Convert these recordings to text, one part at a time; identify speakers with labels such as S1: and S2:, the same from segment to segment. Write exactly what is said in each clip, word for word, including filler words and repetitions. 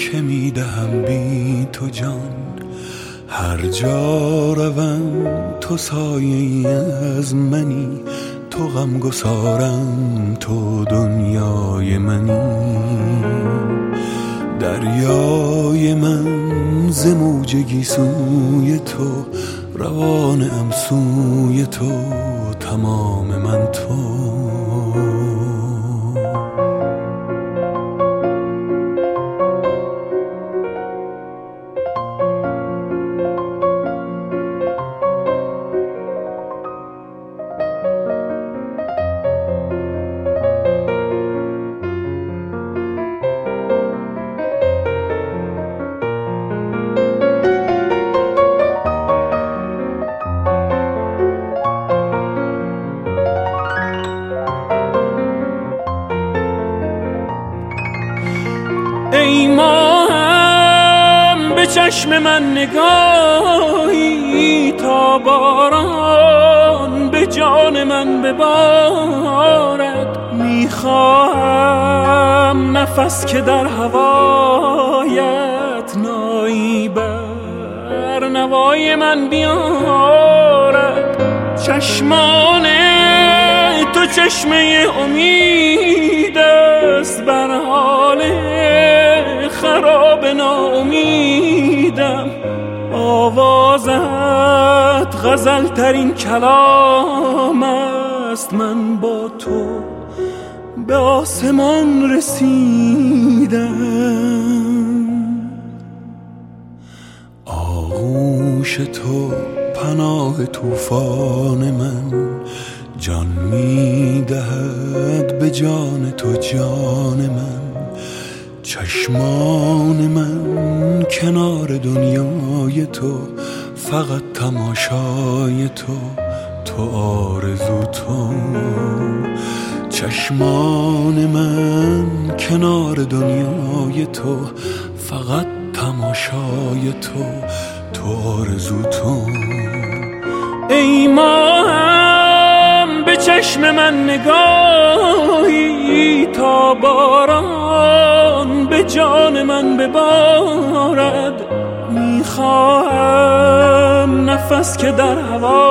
S1: که میدهم بی تو جان. هر جا روم تو سایه ای از منی، تو غم گسارم، تو دنیای منی. دریای من ز موج گیسوی تو، روانم سوی تو، تمام من تو.
S2: ای ماهم به چشم من نگاهی، تا باران به جان من ببارد. میخواهم نفس که در هوایت نایی بر نوای من بیارد. چشمان تو چشمه امید است، بر حال خراب ناامیدم. آوازت غزل ترین کلام است، من با تو به آسمان رسیدم.
S1: آغوش تو پناه طوفان من، جان میدهد به جان تو جان من. چشمان من کنار دنیای تو، فقط تماشای تو، تو آرزو تو. چشمان من کنار دنیای تو، فقط تماشای تو، تو آرزو تو.
S2: ای ماهم به چشم من نگاهی، تا باران به جان من ببارد. میخواهم نفس که در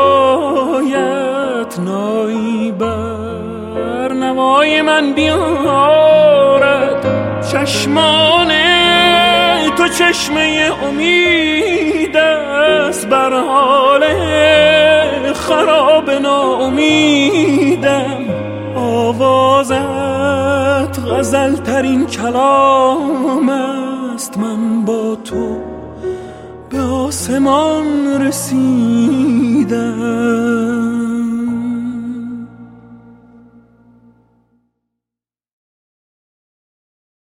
S2: هوایت نایی بر نوای من بیارد. چشمان تو چشمه امید است، بر حال خراب ناامیدم. آوازت غزل ترین کلام است، من با تو به آسمان رسیدم.